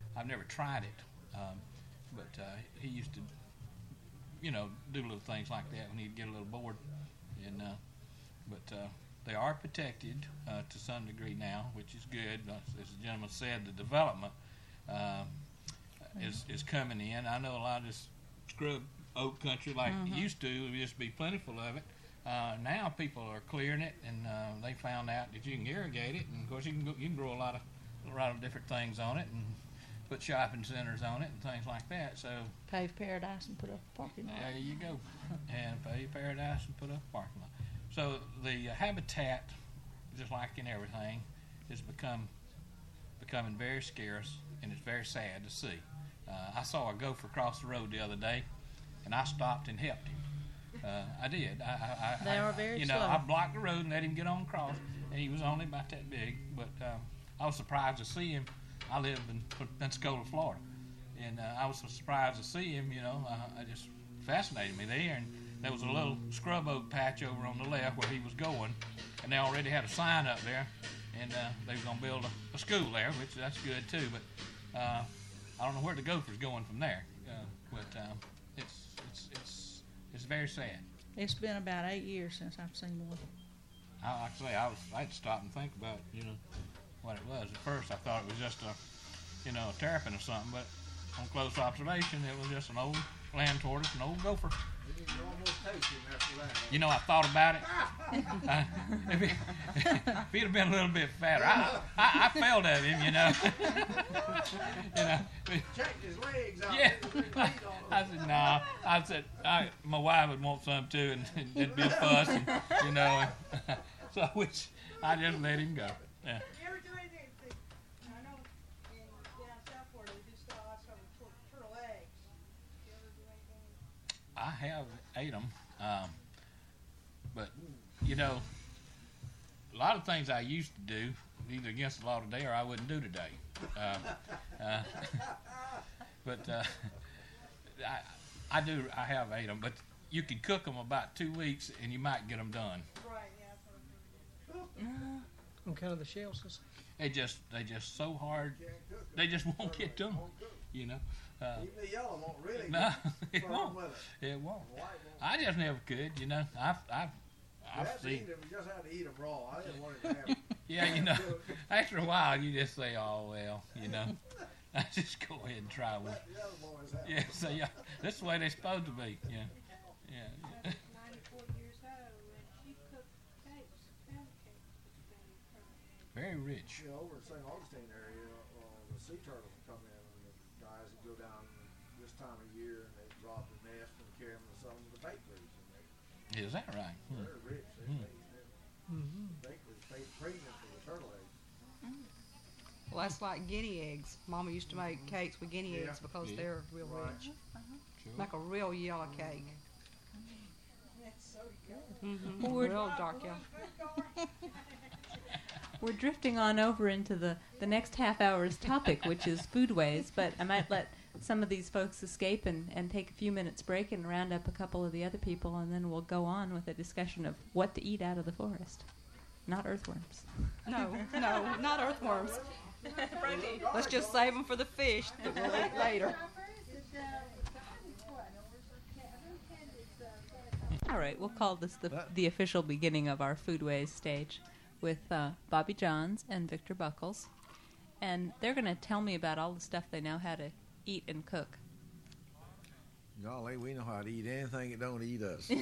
I've never tried it, but he used to, do little things like that when he'd get a little bored. And but they are protected to some degree now, which is good. As the gentleman said, the development is coming in. I know a lot of this scrub oak country, like it used to, there used to be plentiful of it. Now people are clearing it, and they found out that you can irrigate it, and of course you can grow a lot of different things on it, and put shopping centers on it and things like that. So Pave Paradise and put up a parking lot. there you go, and pave Paradise and put up a parking lot. So the habitat, just like in everything, is becoming very scarce, and it's very sad to see. I saw a gopher cross the road the other day, and I stopped and helped him. I did. They are very slow. I blocked the road and let him get on across, and he was only about that big. But I was surprised to see him. I live in Pensacola, Florida, and I was so surprised to see him. I just fascinated me there. And there was a little scrub oak patch over on the left where he was going, and they already had a sign up there, and they were going to build a school there, which that's good too. But I don't know where the gopher's going from there. But it's very sad. It's been about 8 years since I've seen one. Like I say, I had to stop and think about what it was. At first, I thought it was just a terrapin or something, but on close observation, it was just an old land tortoise, an old gopher. You almost taste him after that. I thought about it. If he'd have been a little bit fatter, I felt at him, Checked his legs out. Yeah. I said, no. I said, my wife would want some too, and it'd be a fuss, so I just let him go. Yeah. You ever do anything? I know down south Florida they do still lots of turtle eggs. You ever do anything? I have ate them, but a lot of things I used to do, either against the law today or I wouldn't do today. But I have ate them, but you can cook them about 2 weeks and you might get them done. Right, yeah, that's what I'm thinking. What kind of the shells is? They just so hard, they just won't get done. Even the yellow won't really No, get it firm won't. with it. It won't. The white won't. I just never could. I've seen. You just had to eat them raw. I didn't want it to happen. Yeah, after a while you just say, oh well, I just go ahead and try one. The other boys have. Yeah, so this is the way they're supposed to be. Yeah. I was 94 years old, and she cooked cakes, pound cakes with turtle eggs. Very rich. Over in St. Augustine area, the sea turtles will come in, and the guys that go down this time of year, and they drop the nest and carry them to some of the bakeries. And Is that right? they're rich. Bakeries pay premium for the turtle eggs. Well, that's like guinea eggs. Mama used to make cakes with guinea eggs because Yeah. they're real Right. rich. Sure. Like a real yellow cake. That's so good. Mm-hmm. Well, Real dark yellow. We're drifting on over into the next half hour's topic, which is foodways, but I might let some of these folks escape and take a few minutes break and round up a couple of the other people, and then we'll go on with a discussion of what to eat out of the forest. Not earthworms. No, not earthworms. Let's just save them for the fish that we'll eat later. All right, we'll call this the official beginning of our Foodways stage with Bobby Johns and Victor Buckles. And they're going to tell me about all the stuff they know how to eat and cook. Golly, we know how to eat anything that don't eat us.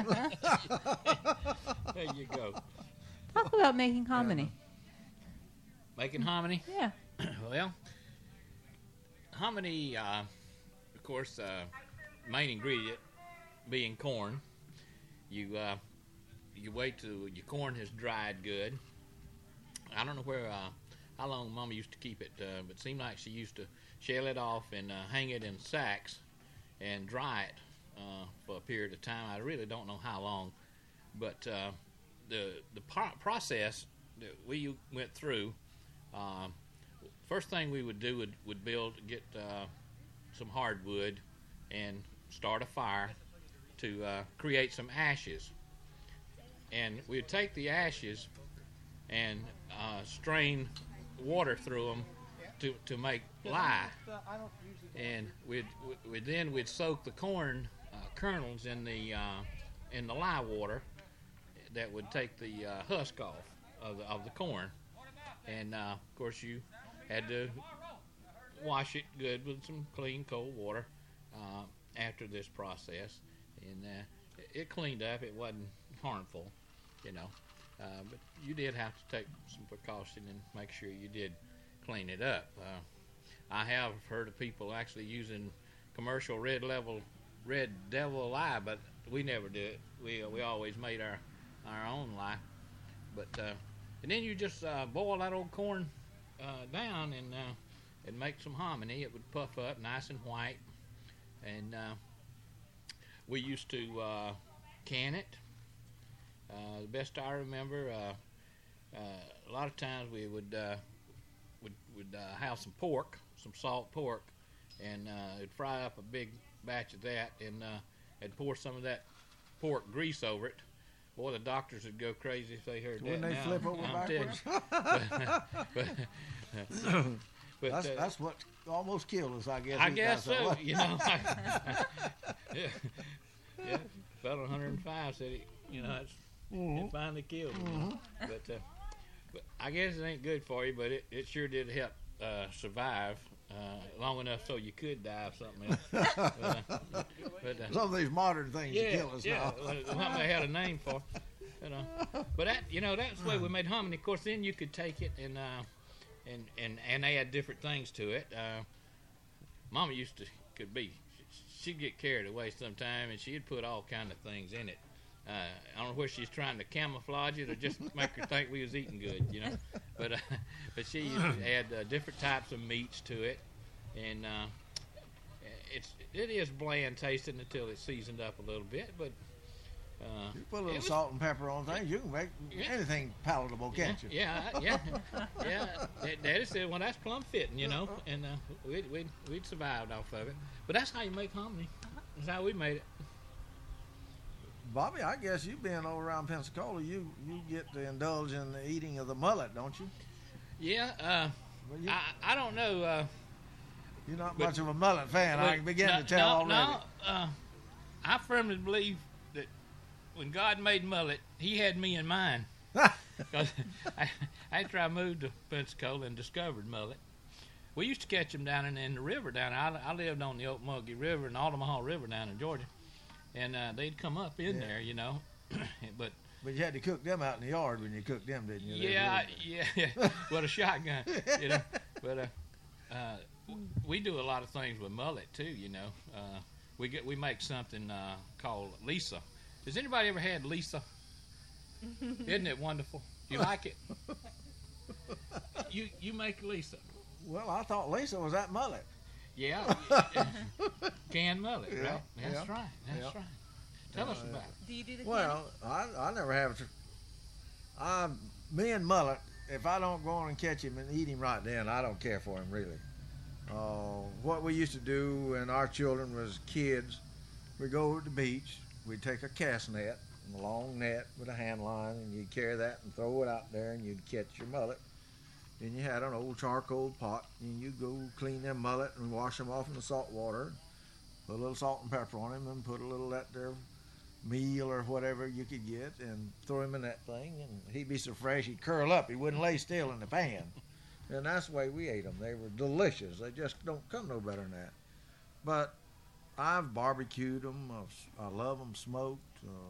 There you go. Talk about making hominy. Making hominy? Yeah. Well, hominy, of course, main ingredient being corn. You wait till your corn has dried good. I don't know how long Mama used to keep it, but it seemed like she used to shell it off and hang it in sacks and dry it for a period of time. I really don't know how long, but the process that we went through, first thing we would do would get some hardwood and start a fire to create some ashes. And we would take the ashes and strain water through them to make lye, and we'd soak the corn kernels in the lye water that would take the husk off of the corn, and of course you had to wash it good with some clean cold water after this process, and it cleaned up. It wasn't harmful, but you did have to take some precaution and make sure you did clean it up. I have heard of people actually using commercial red devil lye, but we never did it. We always made our own lye. But and then you just boil that old corn down and make some hominy. It would puff up nice and white, and we used to can it. The best I remember, a lot of times we would have some pork, some salt pork, and it'd fry up a big batch of that, and and pour some of that pork grease over it. Boy, the doctors would go crazy if they heard When that. they Now, flip over I'm backwards. but, That's what almost killed us, I guess. I guess so. Yeah. Fellow 105 said it. It finally killed him. But I guess it ain't good for you, but it sure did help survive long enough so you could die of something else. Some of these modern things kill us now. Something they had a name for. But that's the way we made hominy. Of course, then you could take it and add different things to it. Mama she'd get carried away sometime, and she'd put all kind of things in it. I don't know whether she's trying to camouflage it or just make her think we was eating good, But she used to add different types of meats to it, and it is bland tasting until it's seasoned up a little bit. But you put a little salt and pepper on things, you can make anything palatable, can't you? Yeah. Daddy said, "Well, that's plumb fitting, and we'd survived off of it." But that's how you make hominy. That's how we made it. Bobby, I guess you being over around Pensacola, you get to indulge in the eating of the mullet, don't you? Yeah. I don't know. You're not much of a mullet fan. I can begin to tell already. No. I firmly believe that when God made mullet, He had me in mind. Because after I moved to Pensacola and discovered mullet, we used to catch them down in the river down there. I lived on the Okmulgee River and Altamaha River down in Georgia. And they'd come up in there, but you had to cook them out in the yard when you cooked them, didn't you? Yeah, with a shotgun, But we do a lot of things with mullet too, We make something called Lisa. Has anybody ever had Lisa? Isn't it wonderful? You like it? You make Lisa. Well, I thought Lisa was that mullet. Yeah, canned mullet, Yeah, right? That's yeah. right. That's right. Tell us about it. Do you do the Well, I never have. Me and mullet, if I don't go on and catch him and eat him right then, I don't care for him really. What we used to do when our children was kids, we'd go over to the beach, we'd take a cast net, a long net with a hand line, and you'd carry that and throw it out there, and you'd catch your mullet. Then you had an old charcoal pot, and you go clean them mullet and wash them off in the salt water, put a little salt and pepper on him, and put a little of that there meal or whatever you could get, and throw him in that thing, and he'd be so fresh he'd curl up. He wouldn't lay still in the pan. And that's the way we ate them. They were delicious. They just don't come no better than that. But I've barbecued them. I love them smoked.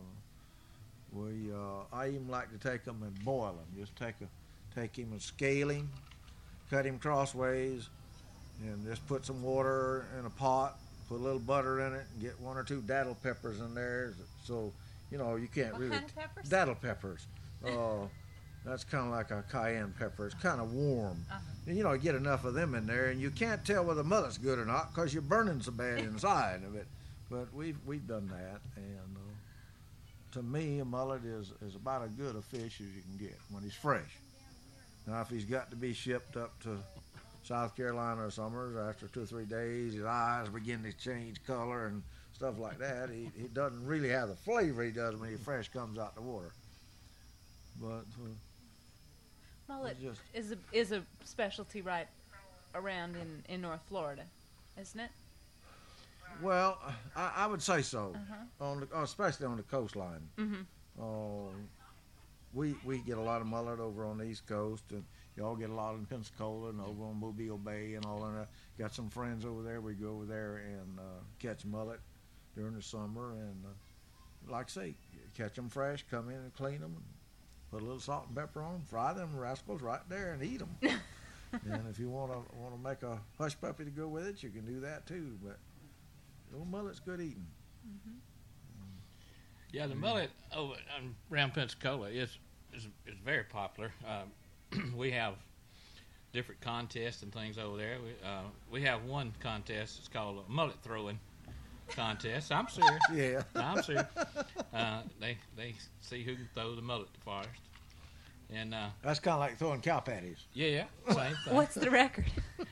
I even like to take them and boil them. Just take him and scale him, cut him crossways, and just put some water in a pot, put a little butter in it, and get 1 or 2 daddle peppers in there. So, you can't What really... kind of peppers? Daddle peppers. That's kind of like a cayenne pepper. It's kind of warm. And, you get enough of them in there, and you can't tell whether the mullet's good or not because you're burning so bad inside of it. But we've done that, and to me, a mullet is about as good a fish as you can get when he's fresh. Now, if he's got to be shipped up to South Carolina or somewhere, after 2 or 3 days, his eyes begin to change color and stuff like that. He doesn't really have the flavor he does when he fresh comes out the water. But Mullet just- is a specialty, right? around in North Florida, isn't it? Well, I would say so, especially on the coastline. Mm-hmm. We get a lot of mullet over on the East Coast, and y'all get a lot in Pensacola and over on Mobile Bay and all of that. Got some friends over there. We go over there and catch mullet during the summer, and like I say, catch them fresh, come in and clean them, and put a little salt and pepper on them, fry them rascals right there, and eat them. And if you want to make a hush puppy to go with it, you can do that too. But old mullet's good eating. Mm-hmm. Yeah, the mullet over around Pensacola is very popular. We have different contests and things over there. We have one contest. It's called a mullet throwing contest. I'm serious. Yeah. I'm serious. They see who can throw the mullet the farthest. And That's kind of like throwing cow patties. yeah, same thing. What's the record?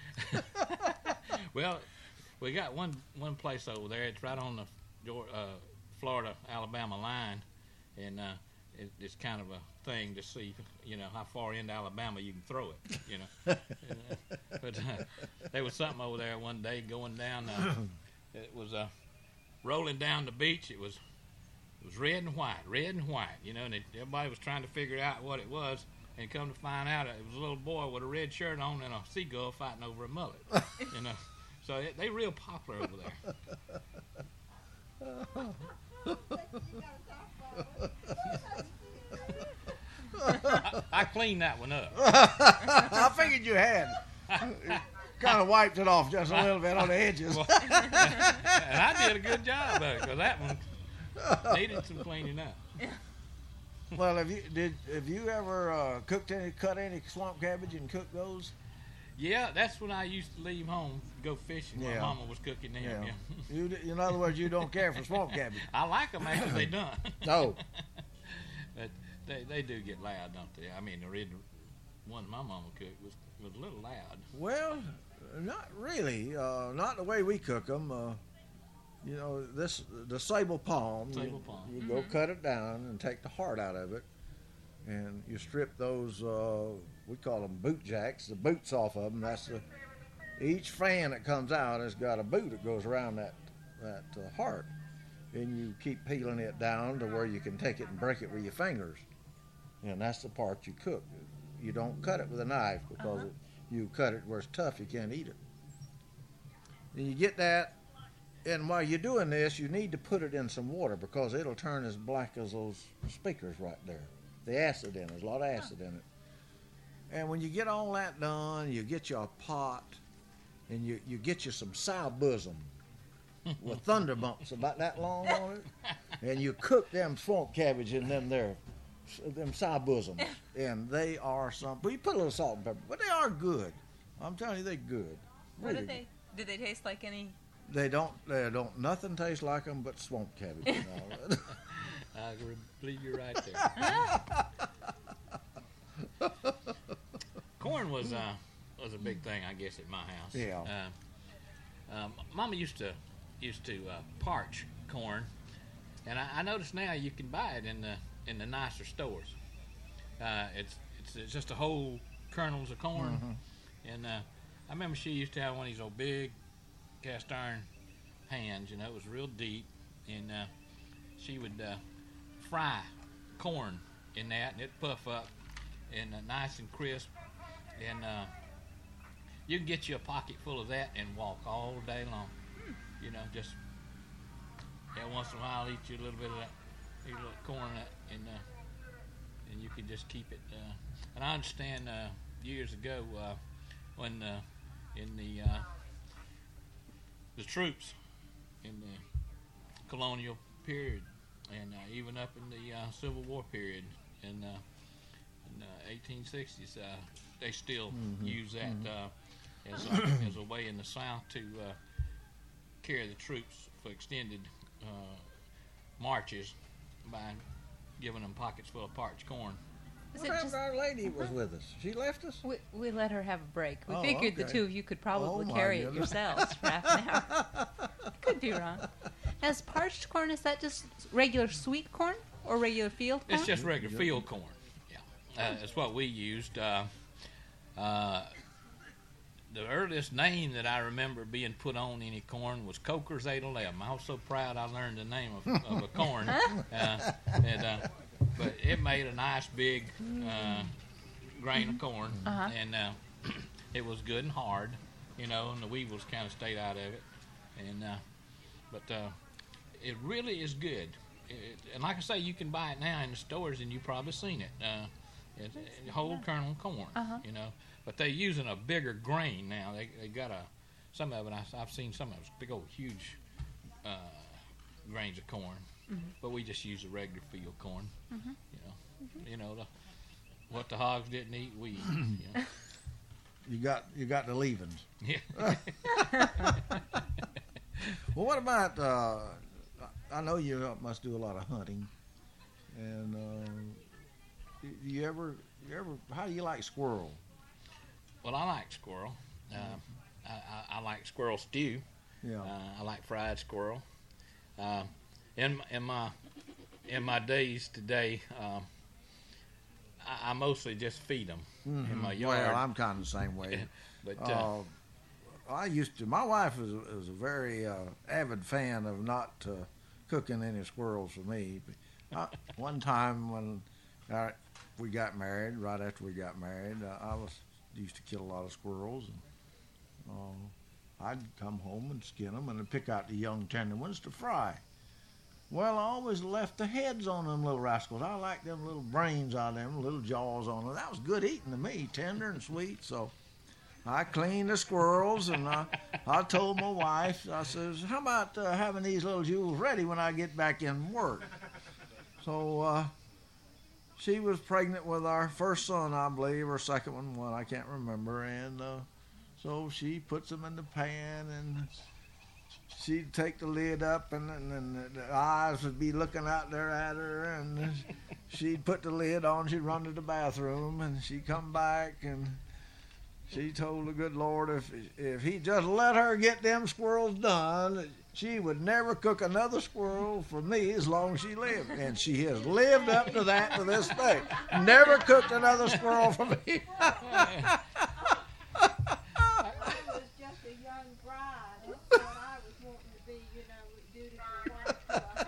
Well, we got one place over there. It's right on the Florida-Alabama line, and it's kind of a thing to see, how far into Alabama you can throw it, But there was something over there one day going down. It was rolling down the beach. It was red and white, and everybody was trying to figure out what it was. And come to find out, it was a little boy with a red shirt on and a seagull fighting over a mullet, So they real popular over there. I cleaned that one up. I figured you had. Kind of wiped it off just a little bit on the edges. And I did a good job of it, because that one needed some cleaning up. Well, have you ever cut any swamp cabbage and cooked those? Yeah, that's when I used to leave home, go fishing. Yeah. My mama was cooking them. Yeah. In other words, you don't care for swamp cabbage. I like them after they done. No. But they do get loud, don't they? I mean, the original one my mama cooked was a little loud. Well, not really. Not the way we cook them. The sable palm. You go cut it down and take the heart out of it, and you strip those. We call them boot jacks. The boots off of them. Each fan that comes out has got a boot that goes around that heart, and you keep peeling it down to where you can take it and break it with your fingers, and that's the part you cook. You don't cut it with a knife because you cut it where it's tough. You can't eat it. And you get that. And while you're doing this, you need to put it in some water because it'll turn as black as those speakers right there. The acid in it. There's a lot of acid in it. And when you get all that done, you get you a pot, and you get you some sow bosom with thunder bumps about that long on it, and you cook them swamp cabbage in them sow bosoms, and they are but you put a little salt and pepper, but they are good. I'm telling you, they're good. What did they taste like any? They don't. Nothing tastes like them but swamp cabbage. I believe you're right there. Corn was a big thing, I guess, at my house. Yeah. Mama used to parch corn, and I notice now you can buy it in the nicer stores. It's just a whole kernels of corn, and I remember she used to have one of these old big cast iron pans, it was real deep, and she would fry corn in that, and it'd puff up and nice and crisp, and you can get you a pocket full of that and walk all day long. Just once in a while eat you a little bit of that, eat a little corn, and you can just keep it. And I understand years ago when in the troops in the colonial period, and even up in the Civil War period in the 1860s, they still use that as a way in the South to carry the troops for extended marches by giving them pockets full of parched corn. What happened to our lady that was with us? She left us? We let her have a break. We Oh, figured the okay. two of you could probably Oh, my carry it goodness. yourselves for half an hour. Could be wrong. As parched corn, is that just regular sweet corn or regular field corn? It's just regular field corn. Yeah, it's what we used. The the earliest name that I remember being put on any corn was Coker's 811. I was so proud I learned the name of a corn. But it made a nice big grain of corn, and it was good and hard, and the weevils kind of stayed out of it. But it really is good. And like I say, you can buy it now in the stores, and you've probably seen it. It's whole kernel corn, But they're using a bigger grain now. They got some of it. I've seen some of it, big old huge grains of corn. But we just use a regular field corn. What the hogs didn't eat, we eat. You got the leavings. Yeah. Well, what about? I know you must do a lot of hunting, and you ever? How do you like squirrel? Well, I like squirrel. I like squirrel stew. Yeah. I like fried squirrel. In my days today, I mostly just feed them in my yard. Well, I'm kind of the same way. But I used to. My wife was a very avid fan of not cooking any squirrels for me. One time when we got married, right after we got married, I used to kill a lot of squirrels, and I'd come home and skin them and then pick out the young tender ones to fry. Well, I always left the heads on them little rascals. I like them little brains on them, little jaws on them. That was good eating to me, tender and sweet. So I cleaned the squirrels, and I told my wife, I says, how about having these little jewels ready when I get back in work? So she was pregnant with our first son, I believe, or second one, I can't remember. And so she puts them in the pan, and she'd take the lid up, and the eyes would be looking out there at her, and she'd put the lid on, she'd run to the bathroom, and she'd come back, and she told the good Lord if he just let her get them squirrels done, she would never cook another squirrel for me as long as she lived. And she has lived up to that to this day. Never cooked another squirrel for me. I was just a young bride, and thought I was wanting to be, dutiful wife to a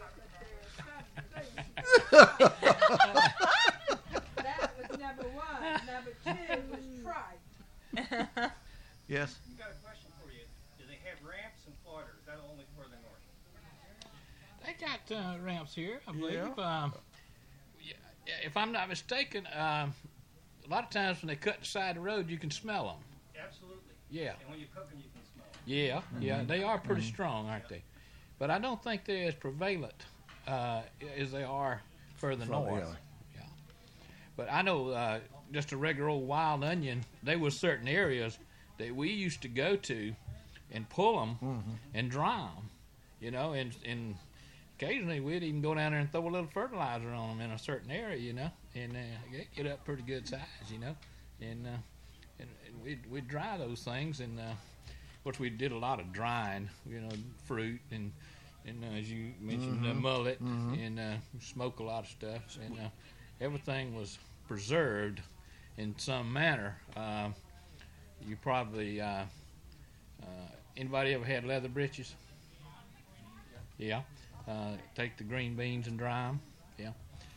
husband, but there are some things. That was number one. Number two was tripe. Yes. I've got a question for you. Do they have ramps in Florida? Is that only for the north? they got ramps here, I believe. Yeah. If I'm not mistaken, a lot of times when they cut the side of the road, you can smell them. Absolutely. Yeah. And when you cook them, you can smell them. Yeah, yeah, they are pretty strong, aren't they? But I don't think they're as prevalent as they are further north. Yeah. But I know just a regular old wild onion, there were certain areas that we used to go to and pull them and dry them, and occasionally we'd even go down there and throw a little fertilizer on them in a certain area, and they get up pretty good size, and we'd dry those things, and of course we did a lot of drying, fruit and as you mentioned, mullet, and smoke a lot of stuff, and everything was preserved in some manner. You probably anybody ever had leather breeches? Yeah. Take the green beans and dry them. Yeah.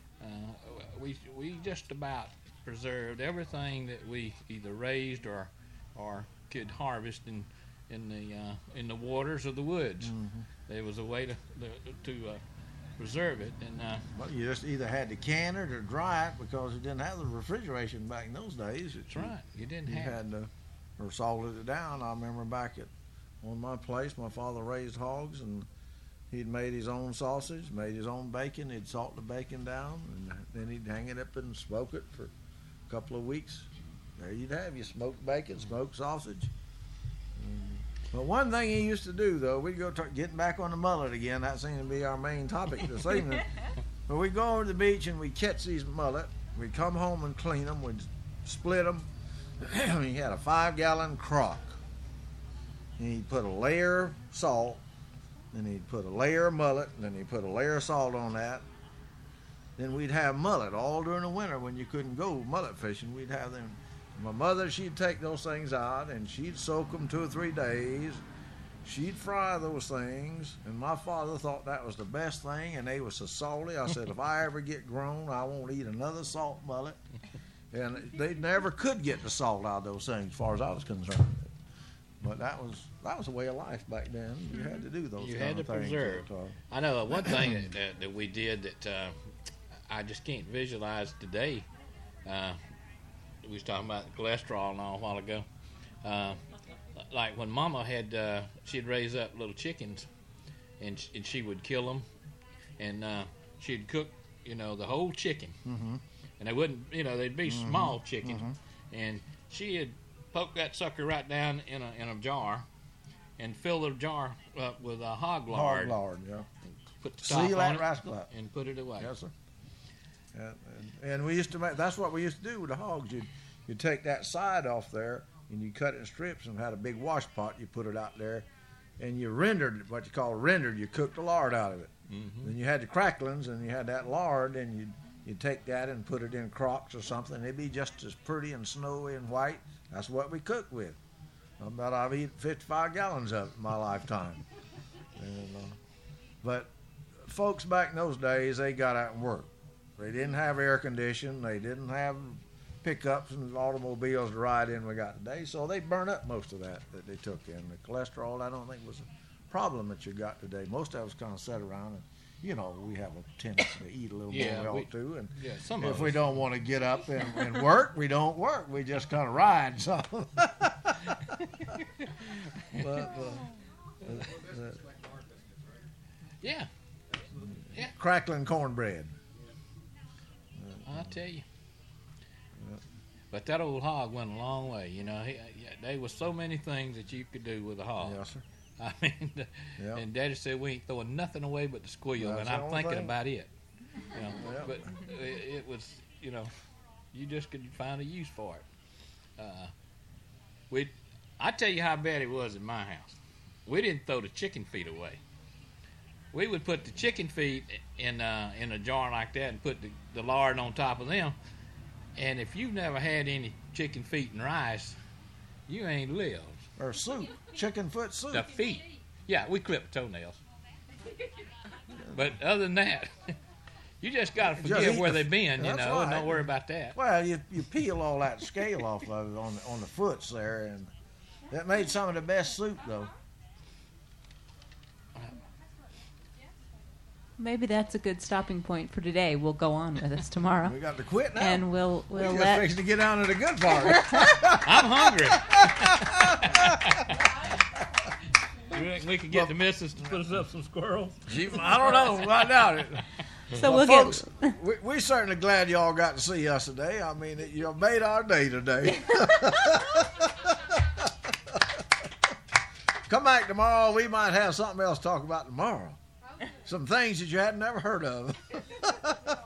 We just about preserved everything that we either raised or could harvest in the waters of the woods. There was a way to preserve it, and well, you just either had to can it or dry it because you didn't have the refrigeration back in those days. That's right. You didn't You have. had to, or salted it down. I remember back on my place, my father raised hogs, and he'd made his own sausage, made his own bacon. He'd salt the bacon down, and then he'd hang it up and smoke it for a couple of weeks. There you'd have your smoked bacon, smoked sausage. But one thing he used to do, though, we'd go getting back on the mullet again. That seemed to be our main topic this evening. But we'd go over to the beach and we'd catch these mullet. We'd come home and clean them. We'd split them. He had a 5-gallon crock. And he'd put a layer of salt, then he'd put a layer of mullet, and then he'd put a layer of salt on that. Then we'd have mullet all during the winter when you couldn't go mullet fishing. We'd have them My mother, she'd take those things out and she'd soak them 2 or 3 days. She'd fry those things, and my father thought that was the best thing, and they were so salty. I said, if I ever get grown, I won't eat another salt mullet. And they never could get the salt out of those things, as far as I was concerned. But that was a way of life back then. You had to do those. You kind had to of things preserve. that, I know one thing that we did that I just can't visualize today. We was talking about the cholesterol and all a while ago. Like when Mama had, she'd raise up little chickens, and she would kill them, and she'd cook, the whole chicken, and they wouldn't, they'd be small chickens, and she'd poke that sucker right down in a jar, and fill the jar up with hog lard. Hog lard, yeah. Put the top Seal on that it rascal up. and put it away. Yes, sir. And we used to make. That's what we used to do with the hogs. You'd take that side off there, and you cut it in strips, and had a big wash pot. You put it out there, and you rendered what you call rendered. You cooked the lard out of it. Then you had the cracklings, and you had that lard, and you'd take that and put it in crocks or something. It'd be just as pretty and snowy and white. That's what we cooked with. I've eaten 55 gallons of it in my lifetime. But folks back in those days, they got out and worked. They didn't have air conditioning. They didn't have pickups and automobiles to ride in we got today. So they burn up most of that they took in. The cholesterol, I don't think, was a problem that you got today. Most of us kind of sat around and, we have a tendency to eat a little more than we ought to. And if we don't want to get up and work, we don't work. We just kind of ride. So. Yeah. Crackling cornbread. I'll tell you. But that old hog went a long way. There was so many things that you could do with a hog. Yes, sir. I mean, and Daddy said we ain't throwing nothing away but the squeal, That's and I'm the only thinking thing. about it. Yeah. But it was, you just could find a use for it. I tell you how bad it was in my house. We didn't throw the chicken feet away. We would put the chicken feet in a jar like that and put the lard on top of them. And if you've never had any chicken feet and rice, you ain't lived. Or soup, chicken foot soup. The feet. Yeah, we clip toenails. But other than that, you just got to forget where they've been, and right. don't worry about that. Well, you peel all that scale off of it on the foots there, and that made some of the best soup, though. Maybe that's a good stopping point for today. We'll go on with us tomorrow. We got to quit now. And we'll We're just let fixing to get down to the good part. I'm hungry. You think we could get the missus to put us up some squirrels? I don't know. I doubt it. So Well, we'll folks, we're certainly glad y'all got to see us today. I mean, you made our day today. Come back tomorrow. We might have something else to talk about tomorrow. Some things that you had never heard of.